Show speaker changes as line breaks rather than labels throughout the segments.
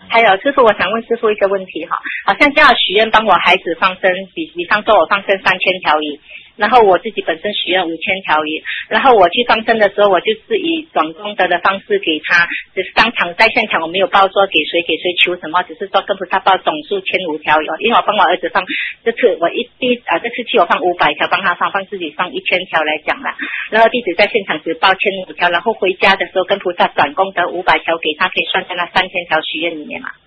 还有师傅，我想问师傅一个问题哈，好像叫我许愿帮我孩子放生，比方说我放生3000条鱼，然后我自己本身许愿5000条鱼，然后我去放生的时候，我就是以转功德的方式给他，只是当场在现场我没有报说给谁求什么，只是说跟菩萨报总数1500条鱼，因为我帮我儿子放，这次去我放500条，帮他放自己放1000条来讲啦，然后弟子在现场只报1500条，然后回家的时候跟菩萨转功德500条给他，可以算在那3000条许愿里面嘛？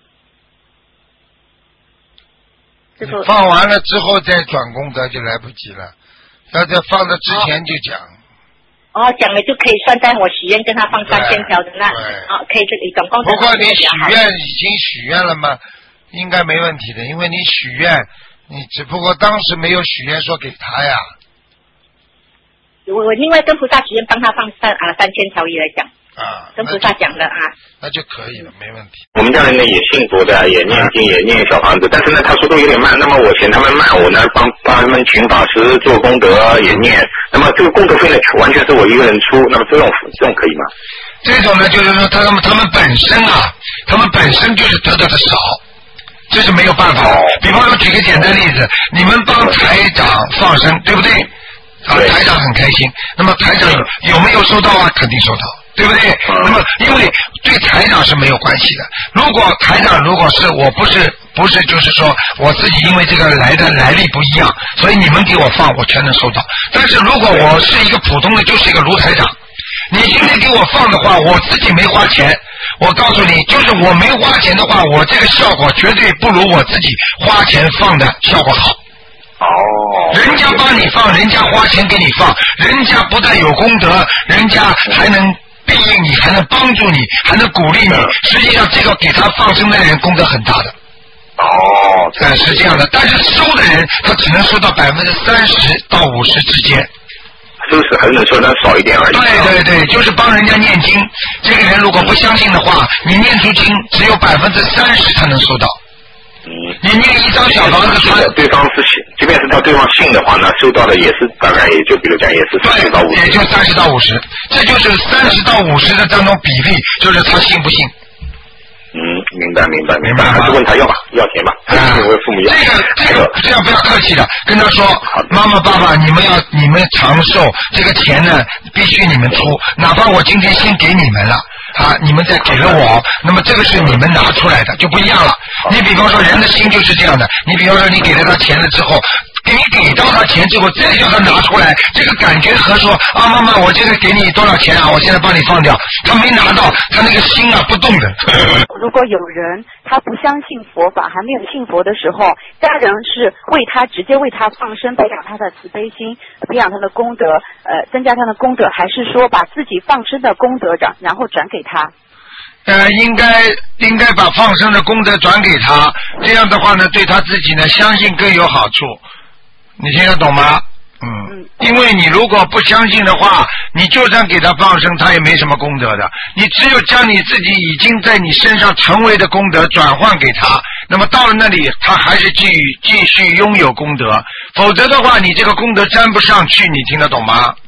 放完了之后再转功德就来不及了，要在放的之前就讲。
讲了就可以算在我许愿跟他放3000条的那，可以总共。
不过你许愿已经许愿了吗？应该没问题的，因为你许愿，你只不过当时没有许愿说给他呀。
我另外跟菩萨许愿帮他放3000条鱼来讲。跟菩萨讲的
那就可以了，没问题。
我们家人呢也信佛的，也念经，也念小房子，但是呢他速度有点慢，那么我嫌他们慢，我呢帮他们请法师做功德也念，那么这个功德费呢完全是我一个人出，那么这种可以吗？
这种呢就是说他们本身就是得到的少，这是没有办法的。比方说举个简单例子，你们帮台长放生，对不对？台长很开心，那么台长有没有收到啊？肯定收到，对不对？那么因为对台长是没有关系的。如果台长是我不是就是说我自己因为这个来历不一样，所以你们给我放我全能收到。但是如果我是一个普通的，就是一个卢台长，你今天给我放的话，我自己没花钱，我告诉你，就是我没花钱的话，我这个效果绝对不如我自己花钱放的效果好。人家帮你放，人家花钱给你放，人家不但有功德，人家还能庇应你，还能帮助你，还能鼓励你。实际上这个给他放生的人功德很大的。是这样的，但是收的人他只能收到30%到50%之间。
就是还能收的少一点而已。
对，就是帮人家念经。这个人如果不相信的话，你念出经只有30%才能收到。你念一张小房子，
对方是信，即便是他对方信的话呢，收到的也是大概也就比如讲也是30到50，
也就30到50，这就是30到50的当中比例，就是他信不信。
明白，还是问他要钱吧，为父母要。
这样不要客气的，跟他说，妈妈爸爸，你们长寿，这个钱呢必须你们出，哪怕我今天先给你们了。你们再给了我，那么这个是你们拿出来的，就不一样了。你比方说人的心就是这样的，你比方说你给了他钱了之后，你给到他钱之后再叫他拿出来，这个感觉和说妈妈我这个给你多少钱我现在帮你放掉，他没拿到，他那个心不动的。
如果有人他不相信佛法，还没有信佛的时候，家人是直接为他放生，培养他的慈悲心，培养他的功德，增加他的功德，还是说把自己放生的功德然后转给他？
应该把放生的功德转给他，这样的话呢，对他自己呢相信更有好处。你听得懂吗？因为你如果不相信的话，你就算给他放生，他也没什么功德的。你只有将你自己已经在你身上成为的功德转换给他，那么到了那里，他还是继续拥有功德。否则的话，你这个功德沾不上去，你听得懂吗？